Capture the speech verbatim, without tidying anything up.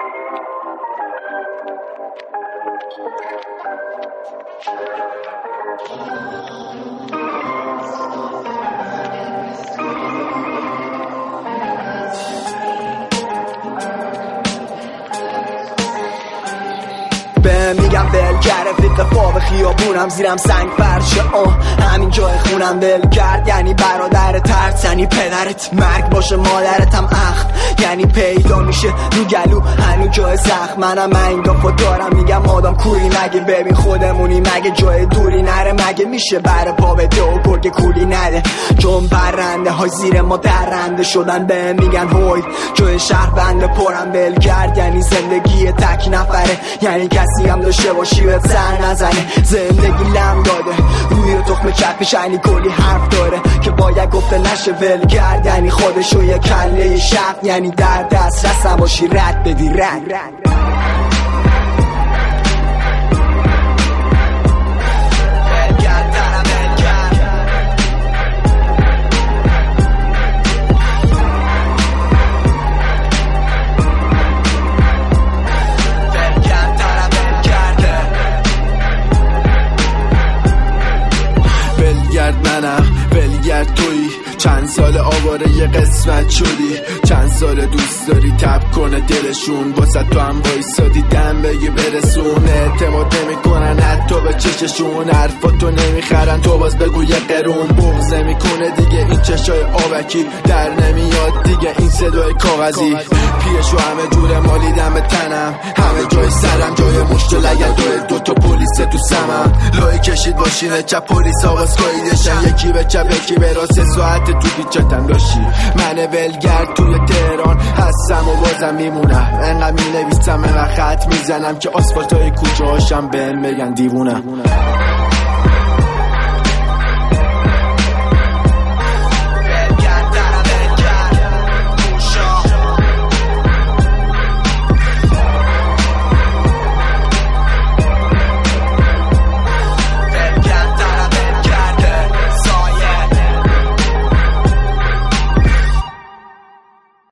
به میگم ولگر فیق فاو خیابونم زیرم سنگ فرشه آه همین جای خونم ولگرد یعنی برادر ترس یعنی پدرت مرگ باشه مادرتم اخت یعنی پیدا میشه رو گلو هنو جای زخم منم این دفعه دارم میگم آدم کوری مگه ببین خودمونی مگه جای دوری نره مگه میشه بر پا بده و گرگ کولی نده چون برنده های زیر ما درنده شدن به میگن هوی جای شهر بنده پرم ولگرد یعنی زندگی تک نفره یعنی کسی هم داشته باشی بهت سر نزنه زندگی لم داده روی تخم چپش یعنی کلی حرف داره که باید گفته نشه ولگرد یعنی خودشو یه کله شق یعنی در دست رس نباشی رد بدی رنگ منم ولگرد تویی چند سال آواره یه قسمت شدی چند سال دوست داری تب کنه دلشون واسه تو هم وایسادی دم بگی برسون اعتماد نمی کنن حتی به چششون حرفاتو نمیخرن تو باز بگو یه قرون بغض نمیکنه دیگه این چشای آبکی در نمیاد دیگه این صدای کاغذی پیشو همه جور مالیدم به تنم همه جای سرم جای مشت و لگد دوتا پلیس تو سمم لای کشید باشینه چپ پلیس آواز قایدشن یکی به چپ یکی به راست ساعت تو بیچتم داشتی من ولگرد توی تهران هستم و بازم میمونم انقدر می نویسم انقدر خط میزنم که آسفالت های کوچه هاشم بهم بگن دیوونم